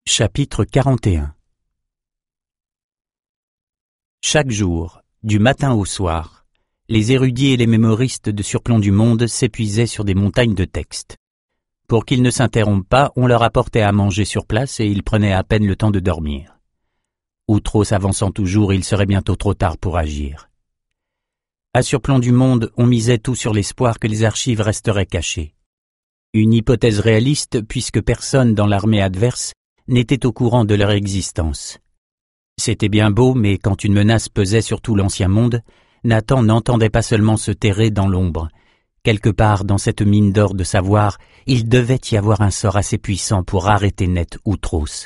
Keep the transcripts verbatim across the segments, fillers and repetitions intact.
Chapitre quarante et un. Chaque jour, du matin au soir, les érudits et les mémoristes de Surplomb du Monde s'épuisaient sur des montagnes de textes. Pour qu'ils ne s'interrompent pas, on leur apportait à manger sur place et ils prenaient à peine le temps de dormir. Outros avançant toujours, il serait bientôt trop tard pour agir. À Surplomb du Monde, on misait tout sur l'espoir que les archives resteraient cachées. Une hypothèse réaliste puisque personne dans l'armée adverse n'était au courant de leur existence. C'était bien beau, mais quand une menace pesait sur tout l'ancien monde, Nathan n'entendait pas seulement se terrer dans l'ombre. Quelque part dans cette mine d'or de savoir, il devait y avoir un sort assez puissant pour arrêter net Outros.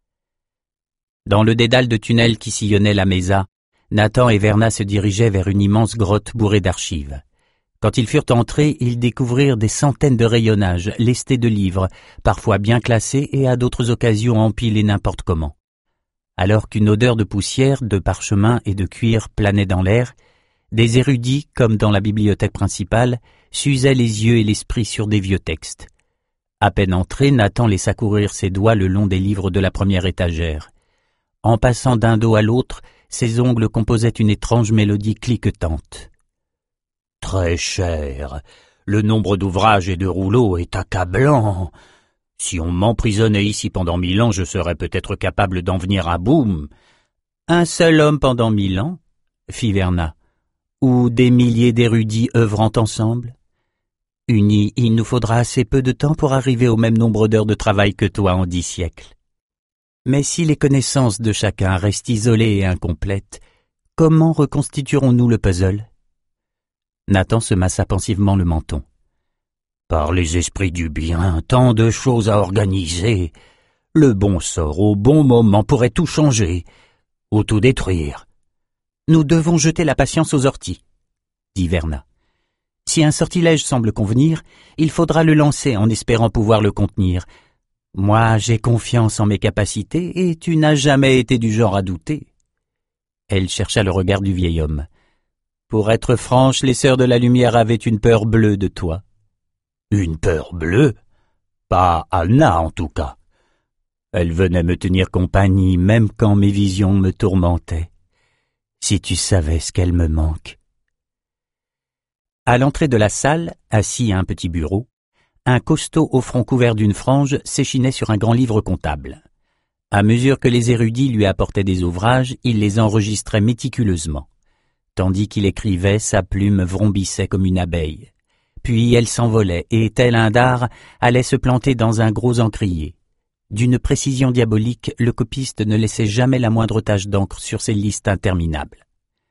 Dans le dédale de tunnels qui sillonnait la Mesa, Nathan et Verna se dirigeaient vers une immense grotte bourrée d'archives. Quand ils furent entrés, ils découvrirent des centaines de rayonnages, lestés de livres, parfois bien classés et à d'autres occasions empilés n'importe comment. Alors qu'une odeur de poussière, de parchemin et de cuir planait dans l'air, des érudits, comme dans la bibliothèque principale, s'usaient les yeux et l'esprit sur des vieux textes. À peine entré, Nathan laissa courir ses doigts le long des livres de la première étagère. En passant d'un dos à l'autre, ses ongles composaient une étrange mélodie cliquetante. Très cher. Le nombre d'ouvrages et de rouleaux est accablant. Si on m'emprisonnait ici pendant mille ans, je serais peut-être capable d'en venir à bout. Un seul homme pendant mille ans, fit Verna, ou des milliers d'érudits œuvrant ensemble. Unis, il nous faudra assez peu de temps pour arriver au même nombre d'heures de travail que toi en dix siècles. Mais si les connaissances de chacun restent isolées et incomplètes, comment reconstituerons-nous le puzzle ? Nathan se massa pensivement le menton. Par les esprits du bien, tant de choses à organiser. Le bon sort au bon moment pourrait tout changer, ou tout détruire. Nous devons jeter la patience aux orties, dit Verna. Si un sortilège semble convenir, il faudra le lancer en espérant pouvoir le contenir. Moi, j'ai confiance en mes capacités et tu n'as jamais été du genre à douter. Elle chercha le regard du vieil homme. Pour être franche, les sœurs de la lumière avaient une peur bleue de toi. Une peur bleue? Pas Anna, en tout cas. Elle venait me tenir compagnie, même quand mes visions me tourmentaient. Si tu savais ce qu'elle me manque. À l'entrée de la salle, assis à un petit bureau, un costaud au front couvert d'une frange s'échinait sur un grand livre comptable. À mesure que les érudits lui apportaient des ouvrages, il les enregistrait méticuleusement. Tandis qu'il écrivait, sa plume vrombissait comme une abeille. Puis elle s'envolait et, tel un dard, allait se planter dans un gros encrier. D'une précision diabolique, le copiste ne laissait jamais la moindre tache d'encre sur ses listes interminables.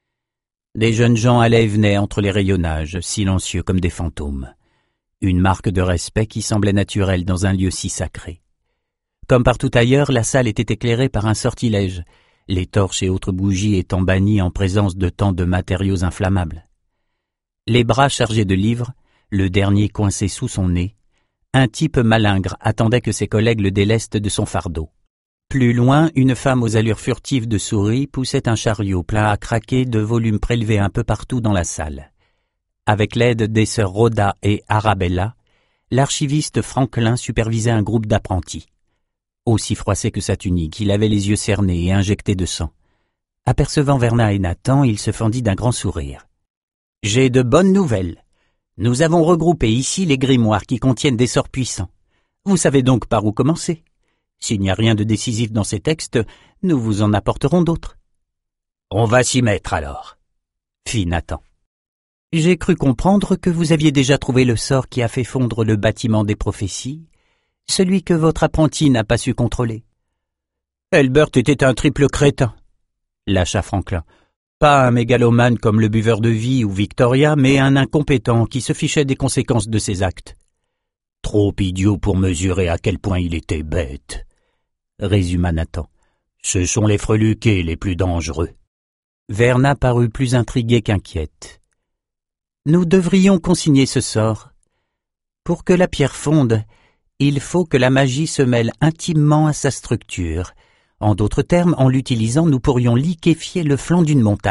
Des jeunes gens allaient et venaient entre les rayonnages, silencieux comme des fantômes. Une marque de respect qui semblait naturelle dans un lieu si sacré. Comme partout ailleurs, la salle était éclairée par un sortilège, les torches et autres bougies étant bannies en présence de tant de matériaux inflammables. Les bras chargés de livres, le dernier coincé sous son nez, un type malingre attendait que ses collègues le délestent de son fardeau. Plus loin, une femme aux allures furtives de souris poussait un chariot plein à craquer de volumes prélevés un peu partout dans la salle. Avec l'aide des sœurs Rhoda et Arabella, l'archiviste Franklin supervisait un groupe d'apprentis. Aussi froissé que sa tunique, il avait les yeux cernés et injectés de sang. Apercevant Verna et Nathan, il se fendit d'un grand sourire. « J'ai de bonnes nouvelles. Nous avons regroupé ici les grimoires qui contiennent des sorts puissants. Vous savez donc par où commencer. S'il n'y a rien de décisif dans ces textes, nous vous en apporterons d'autres. »« On va s'y mettre alors, » fit Nathan. « J'ai cru comprendre que vous aviez déjà trouvé le sort qui a fait fondre le bâtiment des prophéties, celui que votre apprenti n'a pas su contrôler. »« Elbert était un triple crétin, » lâcha Franklin. « Pas un mégalomane comme le buveur de vie ou Victoria, mais un incompétent qui se fichait des conséquences de ses actes. »« Trop idiot pour mesurer à quel point il était bête, » résuma Nathan. « Ce sont les freluqués les plus dangereux. » Verna parut plus intriguée qu'inquiète. « Nous devrions consigner ce sort. Pour que la pierre fonde, il faut que la magie se mêle intimement à sa structure. En d'autres termes, en l'utilisant, nous pourrions liquéfier le flanc d'une montagne. »«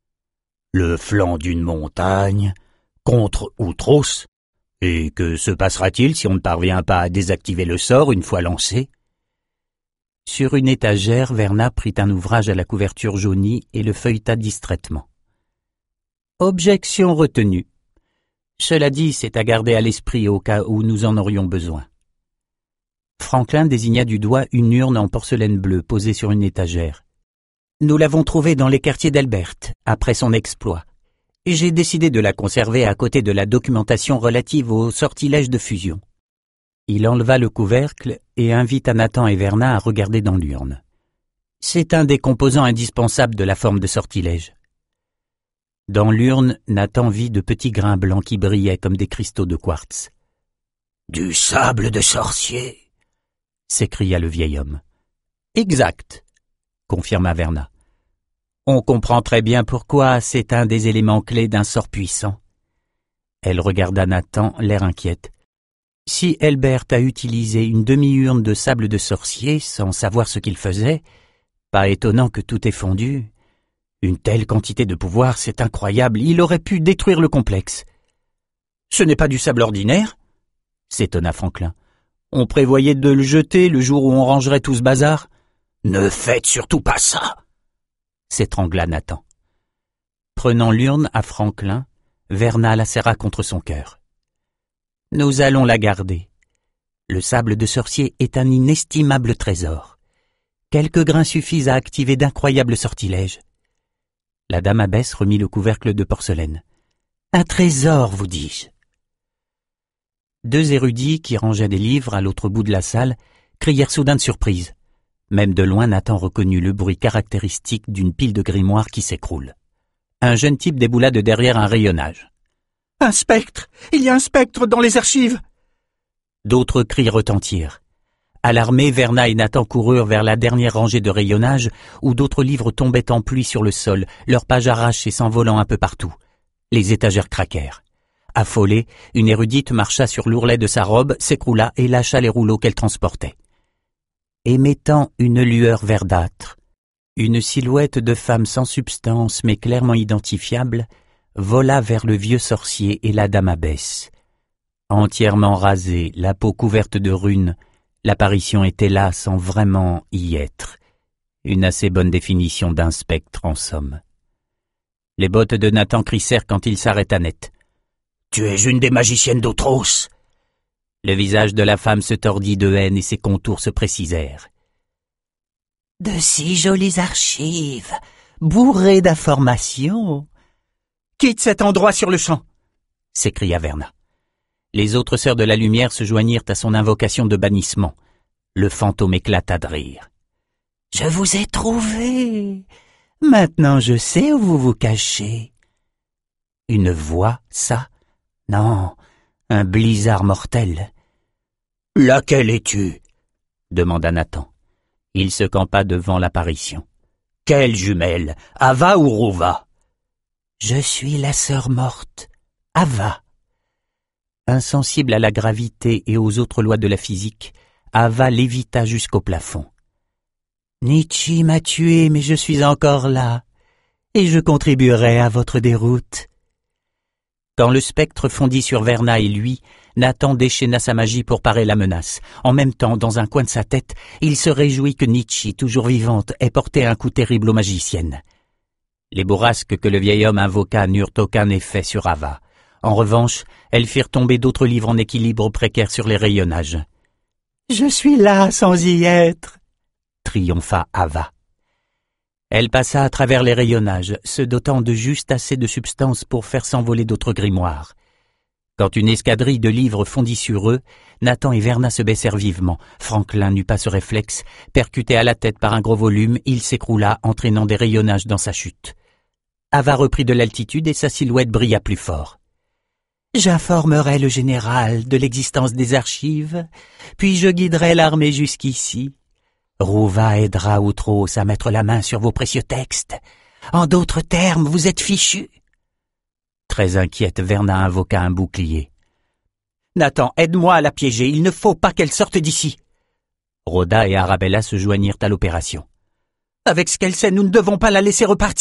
Le flanc d'une montagne contre Outros? Et que se passera-t-il si on ne parvient pas à désactiver le sort une fois lancé ? » Sur une étagère, Verna prit un ouvrage à la couverture jaunie et le feuilleta distraitement. Objection retenue. Cela dit, c'est à garder à l'esprit au cas où nous en aurions besoin. Franklin désigna du doigt une urne en porcelaine bleue posée sur une étagère. Nous l'avons trouvée dans les quartiers d'Albert, après son exploit. J'ai décidé de la conserver à côté de la documentation relative au sortilège de fusion. Il enleva le couvercle et invita Nathan et Verna à regarder dans l'urne. C'est un des composants indispensables de la forme de sortilège. Dans l'urne, Nathan vit de petits grains blancs qui brillaient comme des cristaux de quartz. « Du sable de sorcier !» s'écria le vieil homme. « Exact !» confirma Verna. « On comprend très bien pourquoi c'est un des éléments clés d'un sort puissant. » Elle regarda Nathan, l'air inquiète. Si Elbert a utilisé une demi-urne de sable de sorcier sans savoir ce qu'il faisait, pas étonnant que tout ait fondu. Une telle quantité de pouvoir, c'est incroyable, il aurait pu détruire le complexe. « Ce n'est pas du sable ordinaire ?» s'étonna Franklin. « On prévoyait de le jeter le jour où on rangerait tout ce bazar ?»« Ne faites surtout pas ça !» s'étrangla Nathan. Prenant l'urne à Franklin, Verna la serra contre son cœur. « Nous allons la garder. Le sable de sorcier est un inestimable trésor. Quelques grains suffisent à activer d'incroyables sortilèges. » La dame abbesse remit le couvercle de porcelaine. « Un trésor, vous dis-je. » Deux érudits qui rangeaient des livres à l'autre bout de la salle crièrent soudain de surprise. Même de loin, Nathan reconnut le bruit caractéristique d'une pile de grimoires qui s'écroule. Un jeune type déboula de derrière un rayonnage. « Un spectre! Il y a un spectre dans les archives !» D'autres cris retentirent. Alarmés, Verna et Nathan coururent vers la dernière rangée de rayonnage où d'autres livres tombaient en pluie sur le sol, leurs pages arrachées s'envolant un peu partout. Les étagères craquèrent. Affolée, une érudite marcha sur l'ourlet de sa robe, s'écroula et lâcha les rouleaux qu'elle transportait. Émettant une lueur verdâtre, une silhouette de femme sans substance mais clairement identifiable vola vers le vieux sorcier et la dame abbesse. Entièrement rasée, la peau couverte de runes, l'apparition était là sans vraiment y être. Une assez bonne définition d'un spectre en somme. Les bottes de Nathan crissèrent quand il s'arrêta net. « Tu es une des magiciennes d'Autros !» Le visage de la femme se tordit de haine et ses contours se précisèrent. « De si jolies archives, bourrées d'informations !»« Quitte cet endroit sur le champ !» s'écria Verna. Les autres sœurs de la lumière se joignirent à son invocation de bannissement. Le fantôme éclata de rire. « Je vous ai trouvé. Maintenant je sais où vous vous cachez. » Une voix, ça? Non, un blizzard mortel. « Laquelle es-tu » demanda Nathan. Il se campa devant l'apparition. « Quelle jumelle, Ava ou Rouva ?»« Je suis la sœur morte, Ava. » Insensible à la gravité et aux autres lois de la physique, Ava lévita jusqu'au plafond. « Nietzsche m'a tué, mais je suis encore là, et je contribuerai à votre déroute. » Quand le spectre fondit sur Verna et lui, Nathan déchaîna sa magie pour parer la menace. En même temps, dans un coin de sa tête, il se réjouit que Nietzsche, toujours vivante, ait porté un coup terrible aux magiciennes. Les bourrasques que le vieil homme invoqua n'eurent aucun effet sur Ava. En revanche, elles firent tomber d'autres livres en équilibre précaire sur les rayonnages. « Je suis là sans y être !» triompha Ava. Elle passa à travers les rayonnages, se dotant de juste assez de substance pour faire s'envoler d'autres grimoires. Quand une escadrille de livres fondit sur eux, Nathan et Verna se baissèrent vivement. Franklin n'eut pas ce réflexe. Percuté à la tête par un gros volume, il s'écroula, entraînant des rayonnages dans sa chute. Ava reprit de l'altitude et sa silhouette brilla plus fort. « J'informerai le général de l'existence des archives, puis je guiderai l'armée jusqu'ici. Rouva aidera Autros à mettre la main sur vos précieux textes. En d'autres termes, vous êtes fichus. » Très inquiète, Verna invoqua un bouclier. « Nathan, aide-moi à la piéger, il ne faut pas qu'elle sorte d'ici. » Rhoda et Arabella se joignirent à l'opération. « Avec ce qu'elle sait, nous ne devons pas la laisser repartir. »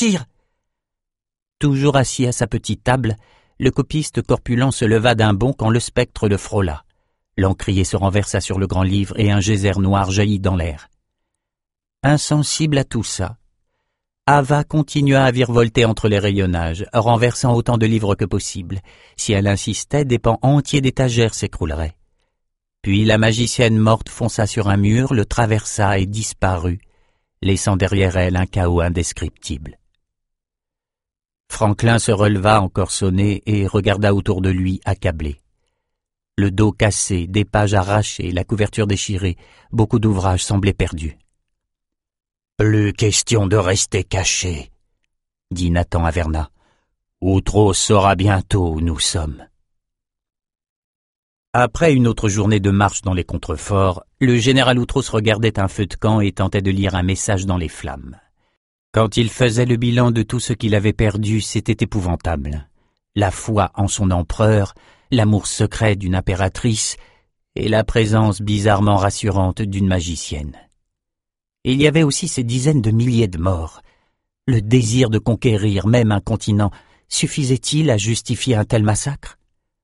Toujours assis à sa petite table, le copiste corpulent se leva d'un bond quand le spectre le frôla. L'encrier se renversa sur le grand livre et un geyser noir jaillit dans l'air. Insensible à tout ça, Ava continua à virevolter entre les rayonnages, renversant autant de livres que possible. Si elle insistait, des pans entiers d'étagères s'écrouleraient. Puis la magicienne morte fonça sur un mur, le traversa et disparut, laissant derrière elle un chaos indescriptible. Franklin se releva encore sonné et regarda autour de lui accablé. Le dos cassé, des pages arrachées, la couverture déchirée, beaucoup d'ouvrages semblaient perdus. « Plus question de rester caché, » dit Nathan à Verna. « Outros saura bientôt où nous sommes. » Après une autre journée de marche dans les contreforts, le général Outros regardait un feu de camp et tentait de lire un message dans les flammes. Quand il faisait le bilan de tout ce qu'il avait perdu, c'était épouvantable. La foi en son empereur, l'amour secret d'une impératrice et la présence bizarrement rassurante d'une magicienne. Il y avait aussi ces dizaines de milliers de morts. Le désir de conquérir même un continent suffisait-il à justifier un tel massacre?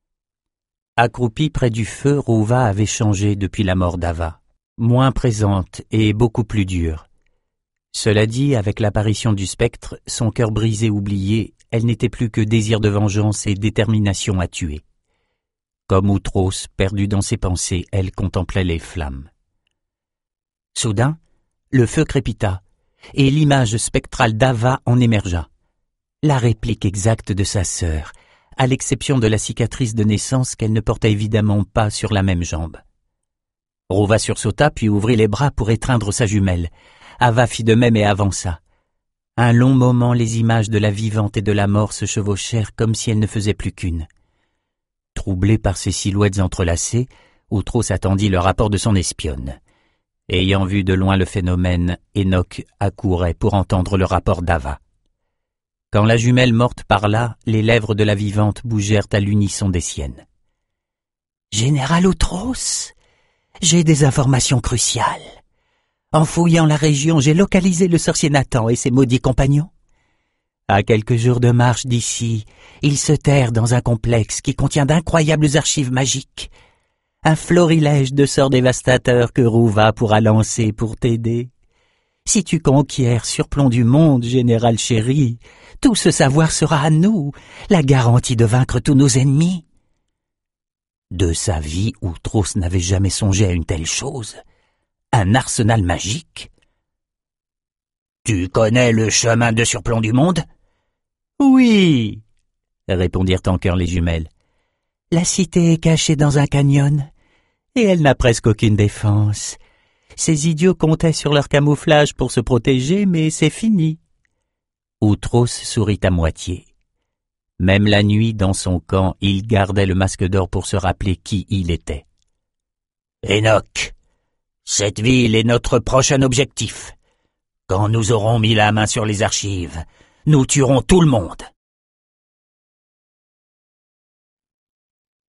Accroupie près du feu, Rouva avait changé depuis la mort d'Ava, moins présente et beaucoup plus dure. Cela dit, avec l'apparition du spectre, son cœur brisé oublié, elle n'était plus que désir de vengeance et détermination à tuer. Comme Outros, perdue dans ses pensées, elle contemplait les flammes. Soudain, le feu crépita, et l'image spectrale d'Ava en émergea. La réplique exacte de sa sœur, à l'exception de la cicatrice de naissance qu'elle ne portait évidemment pas sur la même jambe. Rouva sursauta puis ouvrit les bras pour étreindre sa jumelle. Ava fit de même et avança. Un long moment, les images de la vivante et de la mort se chevauchèrent comme si elles ne faisaient plus qu'une. Troublé par ces silhouettes entrelacées, Outros attendit le rapport de son espionne. Ayant vu de loin le phénomène, Enoch accourait pour entendre le rapport d'Ava. Quand la jumelle morte parla, les lèvres de la vivante bougèrent à l'unisson des siennes. « Général Outros, j'ai des informations cruciales. En fouillant la région, j'ai localisé le sorcier Nathan et ses maudits compagnons. À quelques jours de marche d'ici, ils se terrent dans un complexe qui contient d'incroyables archives magiques. Un florilège de sorts dévastateurs que Rouva pourra lancer pour t'aider. Si tu conquiers surplomb du monde, général chéri, tout ce savoir sera à nous, la garantie de vaincre tous nos ennemis. » De sa vie, Outros n'avait jamais songé à une telle chose. Un arsenal magique. « Tu connais le chemin de surplomb du monde ?»« Oui, » répondirent en chœur les jumelles. « La cité est cachée dans un canyon, et elle n'a presque aucune défense. Ces idiots comptaient sur leur camouflage pour se protéger, mais c'est fini. » Outros sourit à moitié. Même la nuit, dans son camp, il gardait le masque d'or pour se rappeler qui il était. « Enoch, cette ville est notre prochain objectif. Quand nous aurons mis la main sur les archives, nous tuerons tout le monde. »